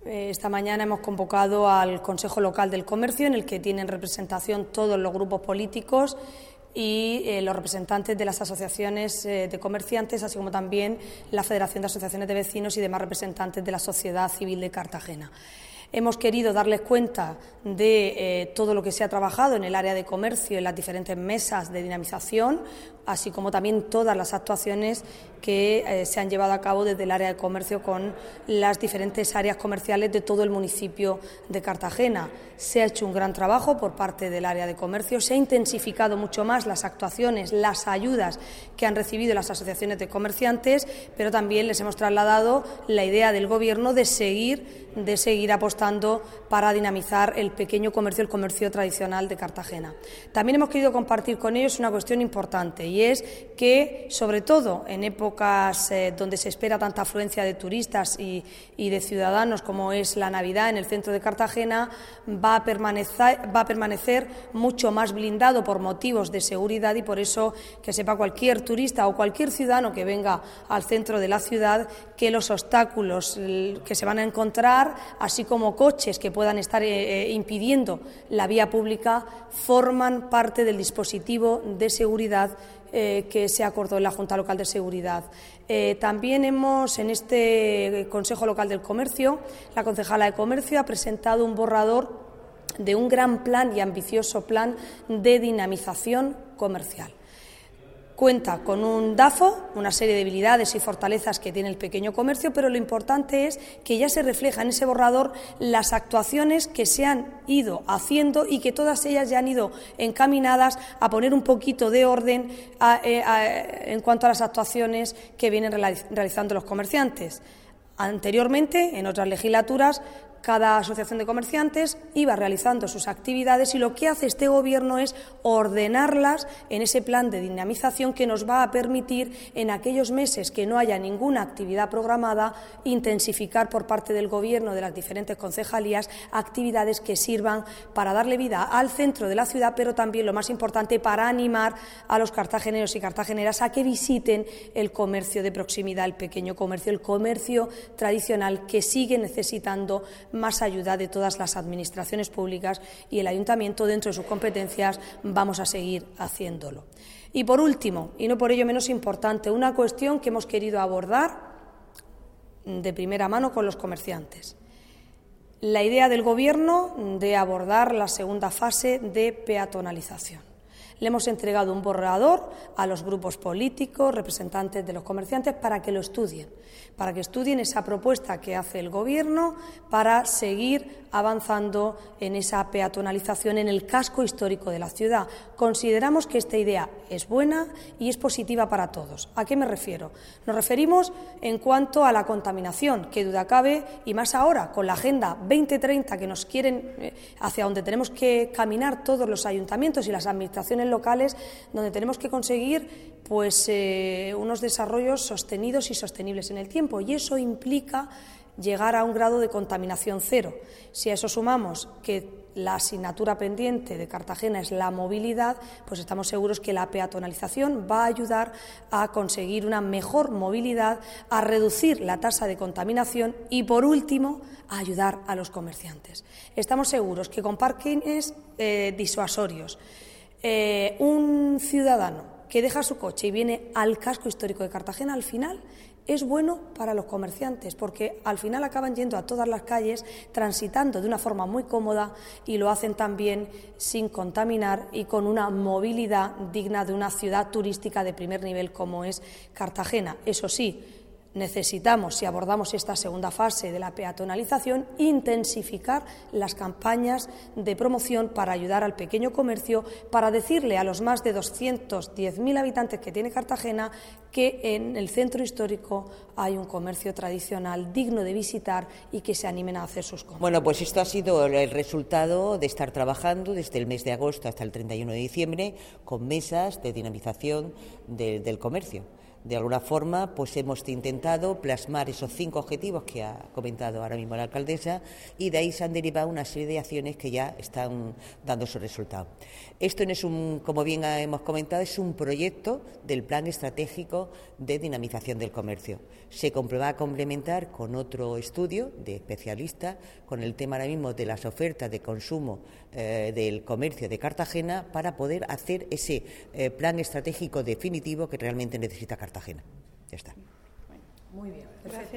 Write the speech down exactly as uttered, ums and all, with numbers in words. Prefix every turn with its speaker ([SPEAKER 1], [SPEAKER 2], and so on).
[SPEAKER 1] Esta mañana hemos convocado al Consejo Local del Comercio, en el que tienen representación todos los grupos políticos y eh, los representantes de las asociaciones eh, de comerciantes, así como también la Federación de Asociaciones de Vecinos y demás representantes de la sociedad civil de Cartagena. Hemos querido darles cuenta de eh, todo lo que se ha trabajado en el área de comercio, en las diferentes mesas de dinamización, así como también todas las actuaciones que eh, se han llevado a cabo desde el área de comercio con las diferentes áreas comerciales de todo el municipio de Cartagena. Se ha hecho un gran trabajo por parte del área de comercio, se ha intensificado mucho más las actuaciones, las ayudas que han recibido las asociaciones de comerciantes, pero también les hemos trasladado la idea del Gobierno de seguir, de seguir apostando para dinamizar el pequeño comercio, el comercio tradicional de Cartagena. También hemos querido compartir con ellos una cuestión importante, y es que, sobre todo en épocas eh, donde se espera tanta afluencia de turistas y, y de ciudadanos como es la Navidad en el centro de Cartagena, va a permanecer, va a permanecer mucho más blindado por motivos de seguridad, y por eso que sepa cualquier turista o cualquier ciudadano que venga al centro de la ciudad que los obstáculos que se van a encontrar, así como coches que puedan estar eh, impidiendo la vía pública, forman parte del dispositivo de seguridad eh, que se acordó en la Junta Local de Seguridad. Eh, también hemos, en este Consejo Local del Comercio, la concejala de Comercio ha presentado un borrador de un gran plan y ambicioso plan de dinamización comercial. Cuenta con un DAFO, una serie de debilidades y fortalezas que tiene el pequeño comercio, pero lo importante es que ya se refleja en ese borrador las actuaciones que se han ido haciendo y que todas ellas ya han ido encaminadas a poner un poquito de orden a, a, en cuanto a las actuaciones que vienen realizando los comerciantes. Anteriormente, en otras legislaturas, cada asociación de comerciantes iba realizando sus actividades, y lo que hace este Gobierno es ordenarlas en ese plan de dinamización que nos va a permitir, en aquellos meses que no haya ninguna actividad programada, intensificar por parte del Gobierno, de las diferentes concejalías, actividades que sirvan para darle vida al centro de la ciudad, pero también, lo más importante, para animar a los cartageneros y cartageneras a que visiten el comercio de proximidad, el pequeño comercio, el comercio tradicional, que sigue necesitando más ayuda de todas las administraciones públicas, y el Ayuntamiento, dentro de sus competencias, vamos a seguir haciéndolo. Y por último, y no por ello menos importante, una cuestión que hemos querido abordar de primera mano con los comerciantes: la idea del Gobierno de abordar la segunda fase de peatonalización. Le hemos entregado un borrador a los grupos políticos, representantes de los comerciantes, para que lo estudien, para que estudien esa propuesta que hace el Gobierno para seguir avanzando en esa peatonalización en el casco histórico de la ciudad. Consideramos que esta idea es buena y es positiva para todos. ¿A qué me refiero? Nos referimos en cuanto a la contaminación, que duda cabe, y más ahora con la Agenda veinte treinta que nos quieren, eh, hacia donde tenemos que caminar todos los ayuntamientos y las administraciones locales, donde tenemos que conseguir pues eh, unos desarrollos sostenidos y sostenibles en el tiempo, y eso implica llegar a un grado de contaminación cero. Si a eso sumamos que la asignatura pendiente de Cartagena es la movilidad, pues estamos seguros que la peatonalización va a ayudar a conseguir una mejor movilidad, a reducir la tasa de contaminación y, por último, a ayudar a los comerciantes. Estamos seguros que con parkings eh, disuasorios, Eh, un ciudadano que deja su coche y viene al casco histórico de Cartagena, al final es bueno para los comerciantes, porque al final acaban yendo a todas las calles, transitando de una forma muy cómoda, y lo hacen también sin contaminar y con una movilidad digna de una ciudad turística de primer nivel como es Cartagena. Eso sí, necesitamos, si abordamos esta segunda fase de la peatonalización, intensificar las campañas de promoción para ayudar al pequeño comercio, para decirle a los más de doscientos diez mil habitantes que tiene Cartagena que en el centro histórico hay un comercio tradicional digno de visitar y que se animen a hacer sus compras.
[SPEAKER 2] Bueno, pues esto ha sido el resultado de estar trabajando desde el mes de agosto hasta el treinta y uno de diciembre con mesas de dinamización de, del comercio. De alguna forma, pues hemos intentado plasmar esos cinco objetivos que ha comentado ahora mismo la alcaldesa, y de ahí se han derivado una serie de acciones que ya están dando su resultado. Esto no es un, como bien hemos comentado, es un proyecto del Plan Estratégico de Dinamización del Comercio. Se va a complementar con otro estudio de especialistas con el tema ahora mismo de las ofertas de consumo eh, del comercio de Cartagena, para poder hacer ese eh, plan estratégico definitivo que realmente necesita Cartagena. Ya está.
[SPEAKER 1] Muy bien. Perfecto.